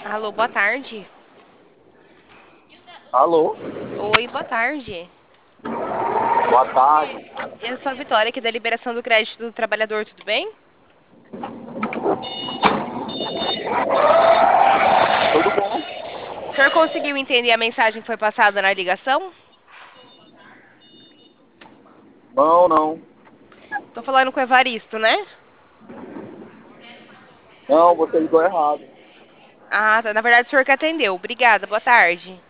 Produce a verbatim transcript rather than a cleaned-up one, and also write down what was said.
Alô, boa tarde. Alô, Oi, boa tarde. boa tarde. Eu sou a Vitória, aqui da Liberação do Crédito do Trabalhador, tudo bem? Tudo bom? O senhor conseguiu entender a mensagem que foi passada na ligação? Não, não. Tô falando com o Evaristo, né? Não, você ligou errado. Ah, tá. Na verdade, o senhor que atendeu. Obrigada, boa tarde.